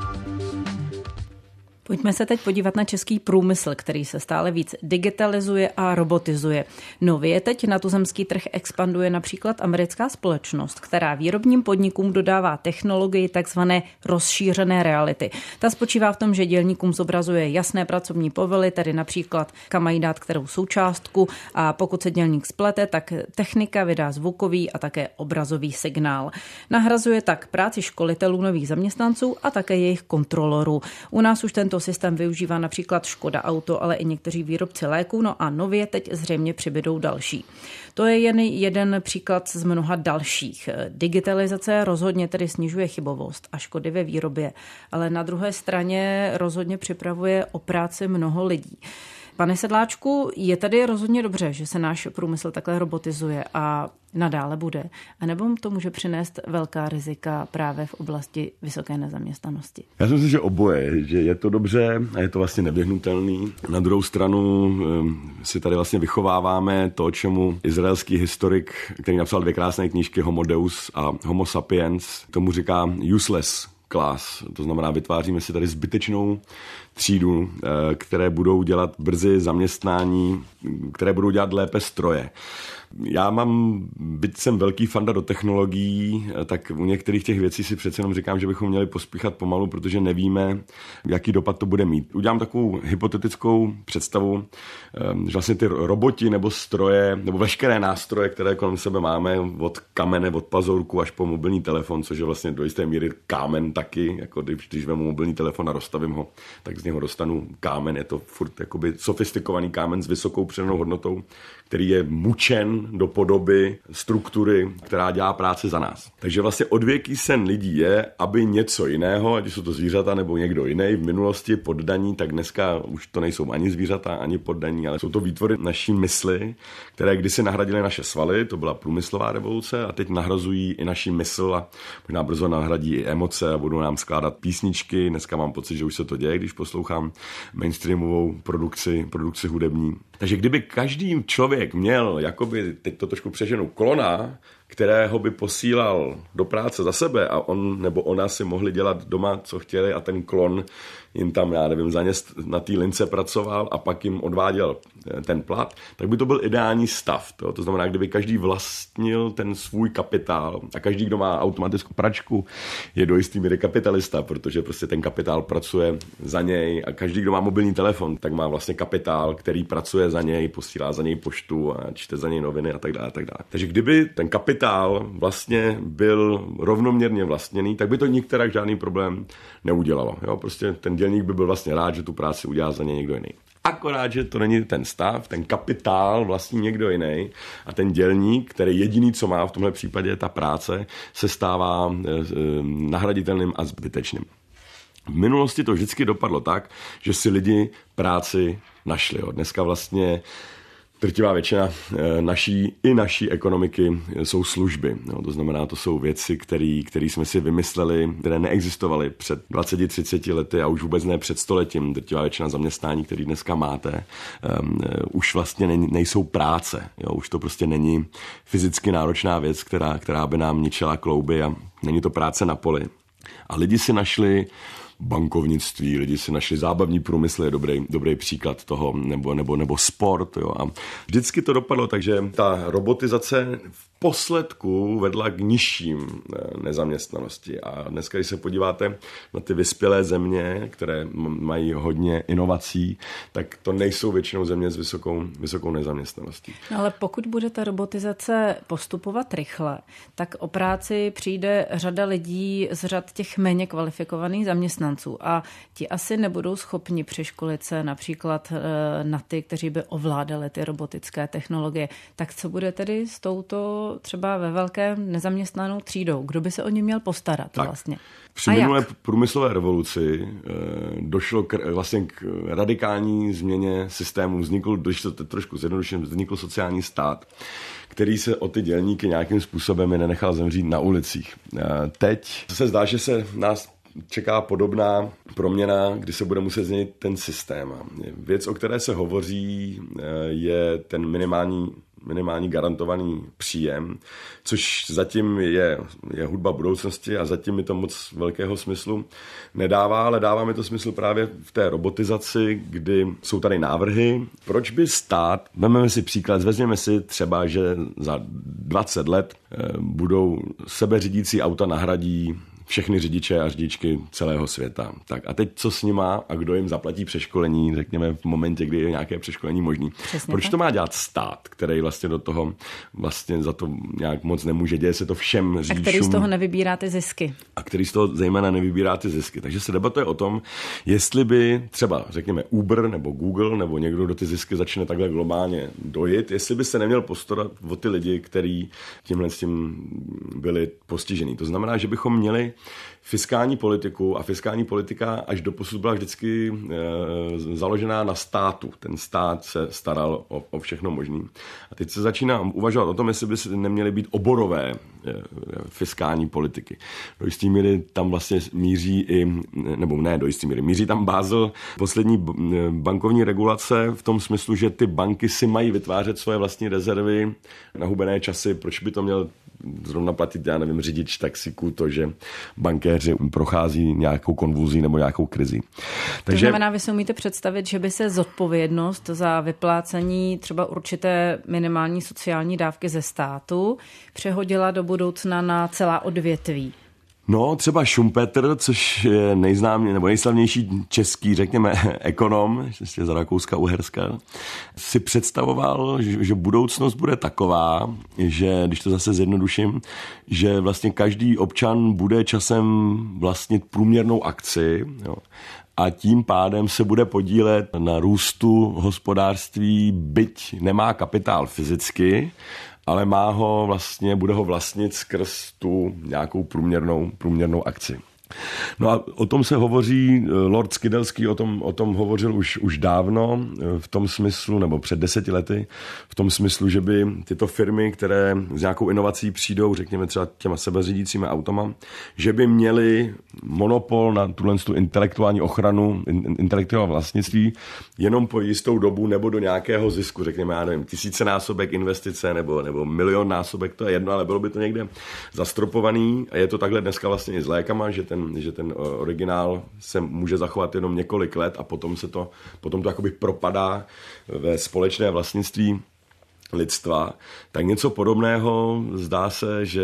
Pojďme se teď podívat na český průmysl, který se stále víc digitalizuje a robotizuje. Nově teď na tuzemský trh expanduje například americká společnost, která výrobním podnikům dodává technologii takzvané rozšířené reality. Ta spočívá v tom, že dělníkům zobrazuje jasné pracovní povely, tedy například kam mají dát kterou součástku a pokud se dělník splete, tak technika vydá zvukový a také obrazový signál. Nahrazuje tak práci školitelů nových zaměstnanců a také jejich kontrolorů. U nás už tento systém využívá například Škoda Auto, ale i někteří výrobci léků, no a nově teď zřejmě přibydou další. To je jen jeden příklad z mnoha dalších. Digitalizace rozhodně tedy snižuje chybovost a škody ve výrobě, ale na druhé straně rozhodně připravuje o práci mnoho lidí. Pane Sedláčku, je tady rozhodně dobře, že se náš průmysl takhle robotizuje a nadále bude, anebo to může přinést velká rizika právě v oblasti vysoké nezaměstnanosti? Já si myslím, že oboje, že je to dobře a je to vlastně nevyhnutelný. Na druhou stranu si tady vlastně vychováváme to, čemu izraelský historik, který napsal dvě krásné knížky Homo Deus a Homo Sapiens, tomu říká useless class. To znamená, vytváříme si tady zbytečnou třídu, které budou dělat brzy zaměstnání, které budou dělat lépe stroje. Já mám, byť jsem velký fanda do technologií, tak u některých těch věcí si přece jenom říkám, že bychom měli pospíchat pomalu, protože nevíme, jaký dopad to bude mít. Udělám takovou hypotetickou představu, že vlastně ty roboti nebo stroje, nebo veškeré nástroje, které kolem sebe máme, od kamene, od pazourku až po mobilní telefon, což je vlastně do jisté míry kámen taky, jako když, když vemu mobilní telefon a rozstavím ho, tak z něho dostanu kámen, je to furt jakoby sofistikovaný kámen s vysokou přidanou hodnotou, který je mučen do podoby struktury, která dělá práci za nás. Takže vlastně odvěký sen lidí je, aby něco jiného, ať jsou to zvířata nebo někdo jiný, v minulosti poddaní, tak dneska už to nejsou ani zvířata, ani poddaní, ale jsou to výtvory naší mysli, které kdysi nahradily naše svaly, to byla průmyslová revoluce a teď nahrazují i naši mysl a možná brzo nahradí i emoce a budou nám skládat písničky. Dneska mám pocit, že už se to děje, když poslouchám mainstreamovou produkci, produkci hudební. Takže kdyby každý člověk měl, jakoby, teď to trošku přeženu, klona, kterého by posílal do práce za sebe a on nebo ona si mohli dělat doma, co chtěli a ten klon jim tam, já nevím, za ně na té lince pracoval a pak jim odváděl ten plat, tak by to byl ideální stav. To, to znamená, kdyby každý vlastnil ten svůj kapitál a každý, kdo má automatickou pračku, je do jistý míry kapitalista, protože prostě ten kapitál pracuje za něj a každý, kdo má mobilní telefon, tak má vlastně kapitál, který pracuje za něj, posílá za něj poštu a čte za něj noviny a tak dále, a tak dále. Takže kdyby ten kapitál vlastně byl rovnoměrně vlastněný, tak by to nikterak žádný problém neudělalo. Jo? Prostě ten dělník by byl vlastně rád, že tu práci udělá za něj někdo jiný. Akorát, že to není ten stav, ten kapitál vlastní někdo jiný a ten dělník, který jediný, co má v tomhle případě, ta práce, se stává nahraditelným a zbytečným. V minulosti to vždycky dopadlo tak, že si lidi práci našli. Jo. Dneska vlastně drtivá většina naší i naší ekonomiky jsou služby. No, to znamená, to jsou věci, které jsme si vymysleli, které neexistovaly před dvaceti třiceti lety a už vůbec ne před stoletím. Drtivá většina zaměstnání, které dneska máte, um, už vlastně ne, nejsou práce. Jo, už to prostě není fyzicky náročná věc, která, která by nám ničila klouby a není to práce na poli. A lidi si našli bankovnictví, lidi si našli zábavní průmysl, je dobrý, dobrý příklad toho, nebo, nebo, nebo sport. Jo. A vždycky to dopadlo, takže ta robotizace v posledku vedla k nižším nezaměstnanosti. A dneska, když se podíváte na ty vyspělé země, které mají hodně inovací, tak to nejsou většinou země s vysokou, vysokou nezaměstnaností. No ale pokud bude ta robotizace postupovat rychle, tak o práci přijde řada lidí z řad těch méně kvalifikovaných zaměstnanců a ti asi nebudou schopni přeškolit se například na ty, kteří by ovládali ty robotické technologie. Tak co bude tedy s touto třeba ve velkém nezaměstnanou třídou? Kdo by se o ně měl postarat tak, vlastně? Při minulé průmyslové revoluci e, došlo k, vlastně k radikální změně systému. Vznikl, když to trošku zjednoduším, vznikl sociální stát, který se o ty dělníky nějakým způsobem nenechal zemřít na ulicích. E, teď se zdá, že se nás čeká podobná proměna, kdy se bude muset změnit ten systém. Věc, o které se hovoří, je ten minimální minimální garantovaný příjem, což zatím je, je hudba budoucnosti a zatím mi to moc velkého smyslu nedává, ale dává mi to smysl právě v té robotizaci, kdy jsou tady návrhy. Proč by stát, vezmeme si příklad, vezměme si třeba, že za dvacet let budou sebeřídící auta nahradí všechny řidiče a řidičky celého světa. Tak a teď co s nima a kdo jim zaplatí přeškolení, řekněme v momentě, kdy je nějaké přeškolení možný. Přesně Proč tak? To má dělat stát, který vlastně do toho vlastně za to nějak moc nemůže, děje se to všem řidičům. A který z toho nevybírá ty zisky. A který z toho zejména nevybírá ty zisky. Takže se debatuje o tom, jestli by třeba, řekněme, Uber nebo Google nebo někdo, kdo ty zisky začne takhle globálně dojít, jestli by se neměl postarat o ty lidi, kteří tímhle s tím byli postižení. To znamená, že bychom měli fiskální politiku a fiskální politika až doposud byla vždycky e, založená na státu. Ten stát se staral o, o všechno možné. A teď se začíná uvažovat o tom, jestli by neměly být oborové e, fiskální politiky. Do jistý míry tam vlastně míří i, nebo ne do jistý míry, míří tam Basel poslední bankovní regulace v tom smyslu, že ty banky si mají vytvářet svoje vlastní rezervy na hubené časy. Proč by to měl zrovna platit, já nevím, řidič taxíku, to, že bankéři prochází nějakou konvulzí nebo nějakou krizi. Takže... To znamená, vy si umíte představit, že by se zodpovědnost za vyplácení třeba určité minimální sociální dávky ze státu přehodila do budoucna na celá odvětví? No, třeba Schumpeter, což je nejznámější nebo nejslavnější český, řekněme, ekonom, ještě z Rakouska-Uherska, si představoval, že, že budoucnost bude taková, že, když to zase zjednoduším, že vlastně každý občan bude časem vlastnit průměrnou akci, jo, a tím pádem se bude podílet na růstu hospodářství, byť nemá kapitál fyzicky, ale má ho vlastně, bude ho vlastnit skrz tu nějakou průměrnou, průměrnou akci. No a o tom se hovoří, Lord Skidelský o tom, o tom hovořil už, už dávno, v tom smyslu, nebo před deseti lety, v tom smyslu, že by tyto firmy, které s nějakou inovací přijdou, řekněme třeba těma sebeřídícími automa, že by měly monopol na tuhle tu intelektuální ochranu, intelektuální vlastnictví jenom po jistou dobu nebo do nějakého zisku, řekněme, já nevím, tisícenásobek investice nebo, nebo milion násobek, to je jedno, ale bylo by to někde zastropovaný a je to takhle dneska vlastně i s lékama, že ten že ten originál se může zachovat jenom několik let a potom se to, potom to jakoby propadá ve společné vlastnictví lidstva, tak něco podobného zdá se, že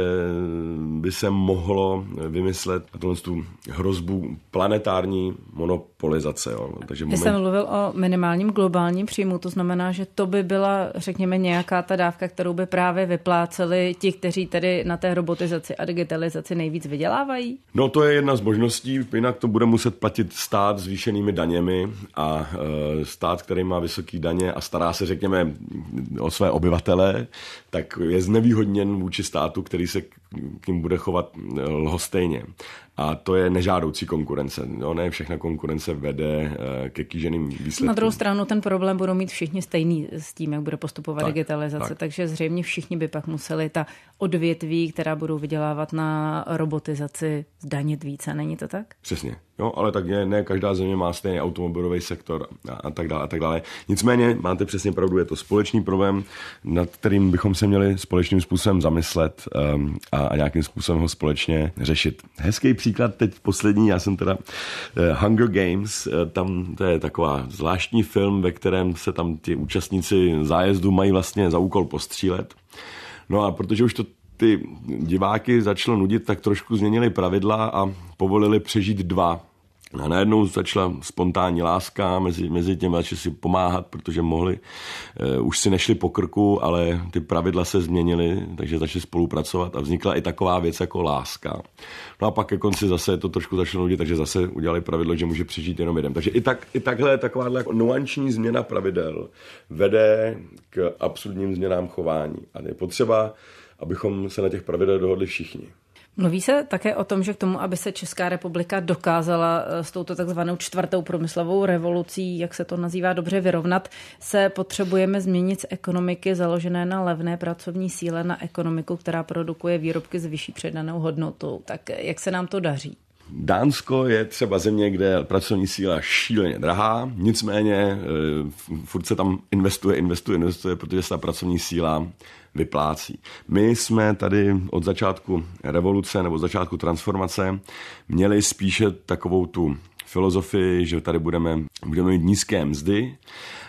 by se mohlo vymyslet na tu hrozbu planetární monopolizace. Jo. Takže moment... Já jsem mluvil o minimálním globálním příjmu, to znamená, že to by byla, řekněme, nějaká ta dávka, kterou by právě vypláceli ti, kteří tedy na té robotizaci a digitalizaci nejvíc vydělávají? No to je jedna z možností, jinak to bude muset platit stát zvýšenými daněmi a e, stát, který má vysoké daně a stará se, řekněme, o své obyvatele, tak je znevýhodněn vůči státu, který se k ním bude chovat lhostejně. A to je nežádoucí konkurence. No, ne všechna konkurence vede ke kýženým výsledkům. Na druhou stranu ten problém budou mít všichni stejný s tím, jak bude postupovat tak, digitalizace. Tak. Takže zřejmě všichni by pak museli ta odvětví, která budou vydělávat na robotizaci, zdanit více. Není to tak? Přesně. Jo, ale tak ne, ne každá země má stejný automobilový sektor a, a tak dále a tak dále. Nicméně máte přesně pravdu, je to společný problém, nad kterým bychom se měli společným způsobem zamyslet um, a, a nějakým způsobem ho společně řešit. Hezký příklad teď poslední, já jsem teda uh, Hunger Games, uh, tam to je taková zvláštní film, ve kterém se tam ti účastníci zájezdu mají vlastně za úkol postřílet. No a protože už to ty diváky začalo nudit, tak trošku změnili pravidla a povolili přežít dva. A najednou začala spontánní láska mezi, mezi těmi, začali si pomáhat, protože mohli, uh, už si nešli po krku, ale ty pravidla se změnily, takže začali spolupracovat a vznikla i taková věc jako láska. No a pak ke konci zase to trošku začalo nudit, takže zase udělali pravidlo, že může přežít jenom jeden. Takže i, tak, i takhle takováhle nuanční změna pravidel vede k absurdním změnám chování. A je potřeba, abychom se na těch pravidlech dohodli všichni. Mluví se také o tom, že k tomu, aby se Česká republika dokázala s touto takzvanou čtvrtou průmyslovou revolucí, jak se to nazývá, dobře vyrovnat, se potřebujeme změnit z ekonomiky založené na levné pracovní síle na ekonomiku, která produkuje výrobky s vyšší přidanou hodnotou. Tak jak se nám to daří? Dánsko je třeba země, kde pracovní síla šíleně drahá, nicméně furt se tam investuje, investuje, investuje, protože se ta pracovní síla vyplácí. My jsme tady od začátku revoluce nebo začátku transformace měli spíše takovou tu filozofii, že tady budeme, budeme mít nízké mzdy,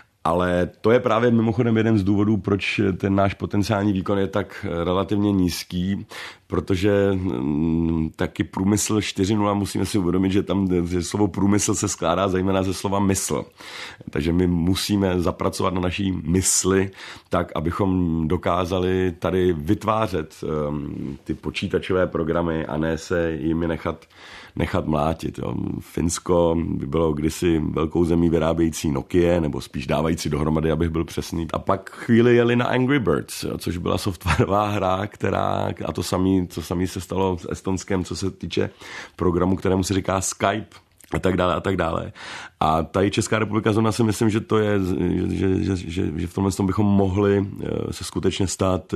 ale to je právě mimochodem jeden z důvodů, proč ten náš potenciální výkon je tak relativně nízký, protože m, taky průmysl čtyři nula musíme si uvědomit, že tam že slovo průmysl se skládá zejména ze slova mysl. Takže my musíme zapracovat na naší mysli tak, abychom dokázali tady vytvářet um, ty počítačové programy a ne se jimi nechat nechat mlátit. Jo. Finsko by bylo kdysi velkou zemí vyrábějící Nokia, nebo spíš dávající dohromady, abych byl přesný. A pak chvíli jeli na Angry Birds, jo, což byla softwarová hra, která, a to samé co samý se stalo s Estonskem, co se týče programu, kterému se říká Skype, a tak dále, a tak dále. A tady Česká republika zóna si myslím, že to je, že, že, že, že v tomhle tom bychom mohli se skutečně stát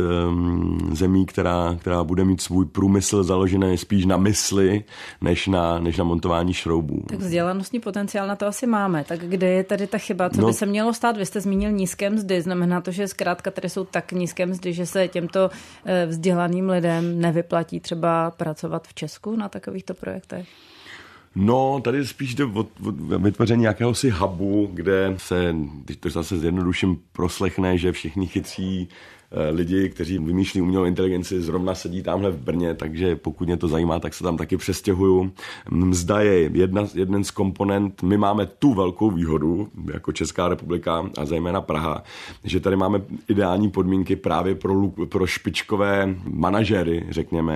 zemí, která, která bude mít svůj průmysl založený spíš na mysli, než na, než na montování šroubů. Tak vzdělanostní potenciál na to asi máme. Tak kde je tady ta chyba? Co no, by se mělo stát? Vy jste zmínil nízké mzdy. Znamená to, že zkrátka tady jsou tak nízké mzdy, že se těmto vzdělaným lidem nevyplatí třeba pracovat v Česku na takovýchto projektech? No, tady spíš jde o, o vytvoření nějakého si hubu, kde se, když to zase zjednoduším, proslechne, že všichni chytří lidi, kteří vymýšlí umělou inteligenci, zrovna sedí tamhle v Brně, takže pokud mě to zajímá, tak se tam taky přestěhuju. Mzda je jedna, jeden z komponent. My máme tu velkou výhodu, jako Česká republika a zejména Praha, že tady máme ideální podmínky právě pro, pro špičkové manažery, řekněme,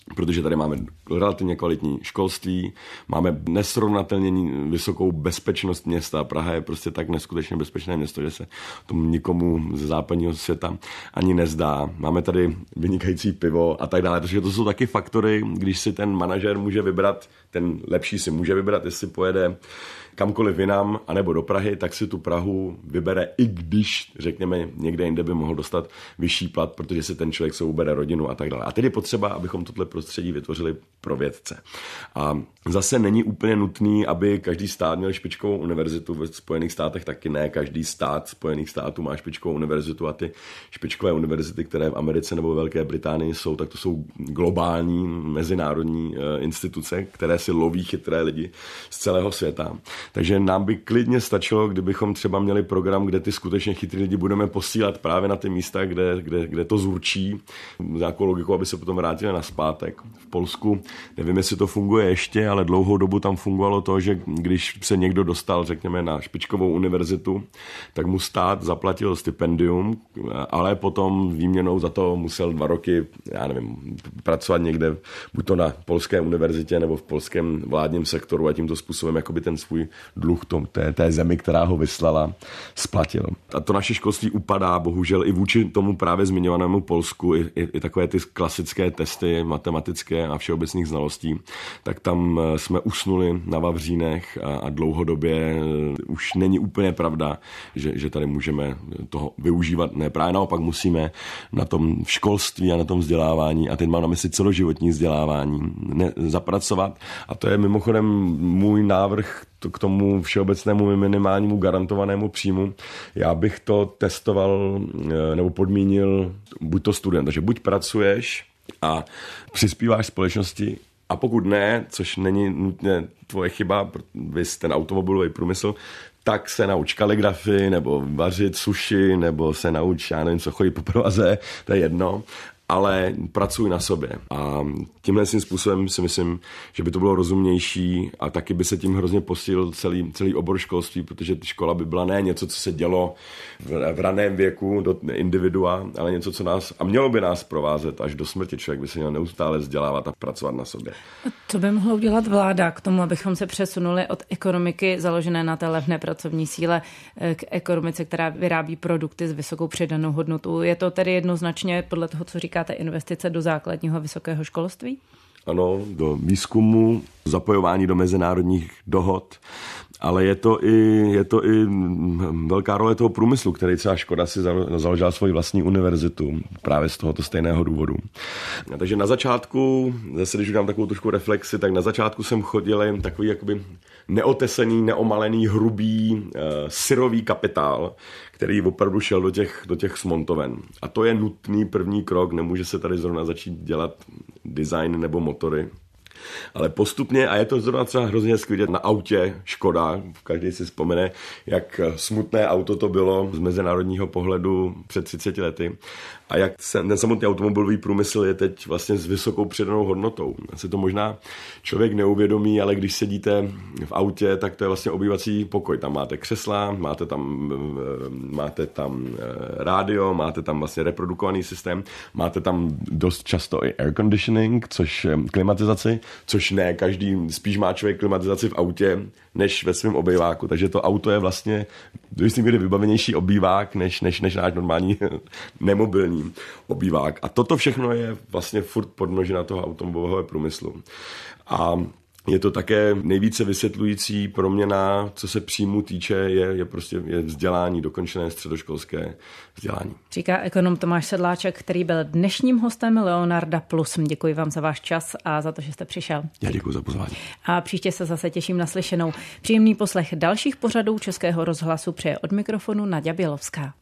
protože tady máme relativně kvalitní školství, máme nesrovnatelně vysokou bezpečnost města. Praha je prostě tak neskutečně bezpečné město, že se tomu nikomu ze západního světa ani nezdá. Máme tady vynikající pivo a tak dále, protože to jsou taky faktory, když si ten manažer může vybrat, ten lepší si může vybrat, jestli pojede kamkoliv jinam, anebo do Prahy, tak si tu Prahu vybere, i když, řekněme, někde jinde by mohl dostat vyšší plat, protože si ten člověk soubere rodinu a tak dále. A tedy je potřeba, abychom tohle prostředí vytvořili pro vědce. A zase není úplně nutný, aby každý stát měl špičkovou univerzitu. Ve Spojených státech taky ne. Každý stát Spojených států má špičkovou univerzitu a ty špičkové univerzity, které v Americe nebo ve Velké Británii jsou, tak to jsou globální mezinárodní instituce, které si loví chytré lidi z celého světa. Takže nám by klidně stačilo, kdybychom třeba měli program, kde ty skutečně chytrý lidi budeme posílat právě na ty místa, kde, kde, kde to zurčí, z nějakou logikou, aby se potom vrátili nazpátek. V Polsku, nevím, jestli to funguje ještě, ale dlouhou dobu tam fungovalo to, že když se někdo dostal, řekněme, na špičkovou univerzitu, tak mu stát zaplatil stipendium, ale potom výměnou za to musel dva roky, já nevím, pracovat někde, buď to na polské univerzitě nebo v polském vládním sektoru a tímto způsobem jakoby ten svůj dluh tom, té, té zemi, která ho vyslala, splatil. A to naše školství upadá, bohužel i vůči tomu právě zmiňovanému Polsku, i, i, i takové ty klasické testy matematické a všeobecných znalostí, tak tam jsme usnuli na vavřínech a, a dlouhodobě už není úplně pravda, že, že tady můžeme toho využívat. Ne, právě naopak musíme na tom školství a na tom vzdělávání, a teď mám na mysli celoživotní vzdělávání, ne, zapracovat. A to je mimochodem můj návrh k tomu všeobecnému minimálnímu garantovanému příjmu. Já bych to testoval nebo podmínil buď to student, takže buď pracuješ a přispíváš společnosti, a pokud ne, což není nutně tvoje chyba, vys ten automobilový průmysl, tak se nauč kaligrafii, nebo vařit sushi, nebo se nauč, já nevím, co chodí po provaze, to je jedno, ale pracuj na sobě. A tímhle způsobem si myslím, že by to bylo rozumnější a taky by se tím hrozně posílil celý, celý obor školství, protože škola by byla ne něco, co se dělo v, v raném věku do individua, ale něco, co nás, a mělo by nás provázet až do smrti. Člověk by se měl neustále vzdělávat a pracovat na sobě. Co by mohla udělat vláda k tomu, abychom se přesunuli od ekonomiky založené na té levné pracovní síle k ekonomice, která vyrábí produkty s vysokou přidanou hodnotou? Je to tedy jednoznačně podle toho, co říká investice do základního a vysokého školství? Ano, do výzkumu, zapojování do mezinárodních dohod, ale je to i, je to i velká role toho průmyslu, který třeba Škoda si založila svoji vlastní univerzitu právě z tohoto stejného důvodu. Takže na začátku, zase když udělám takovou trošku reflexi, tak na začátku jsem chodil jen takový jakoby neotesený, neomalený, hrubý, uh, syrový kapitál, který opravdu šel do těch, do těch smontoven. A to je nutný první krok, nemůže se tady zrovna začít dělat design nebo motory. Ale postupně, a je to zrovna třeba hrozně skvělé na autě Škoda, každý si vzpomene, jak smutné auto to bylo z mezinárodního pohledu před třiceti lety a jak se, ten samotný automobilový průmysl je teď vlastně s vysokou přidanou hodnotou. Asi to možná člověk neuvědomí, ale když sedíte v autě, tak to je vlastně obývací pokoj. Tam máte křesla, máte tam, máte tam rádio, máte tam vlastně reprodukovaný systém, máte tam dost často i air conditioning, což klimatizaci, což ne každý, spíš má člověk klimatizaci v autě, než ve svém obýváku, takže to auto je vlastně do jistý míry vybavenější obývák, než, než, než náš normální nemobilní obývák. A toto všechno je vlastně furt podmnožina toho automobilového průmyslu. A je to také nejvíce vysvětlující proměna, co se příjmu týče, je, je prostě je vzdělání, dokončené středoškolské vzdělání. Říká ekonom Tomáš Sedláček, který byl dnešním hostem Leonarda Plus. Děkuji vám za váš čas a za to, že jste přišel. Já děkuji za pozvání. A příště se zase těším na slyšenou. Příjemný poslech dalších pořadů Českého rozhlasu přeje od mikrofonu Naďa Bělovská.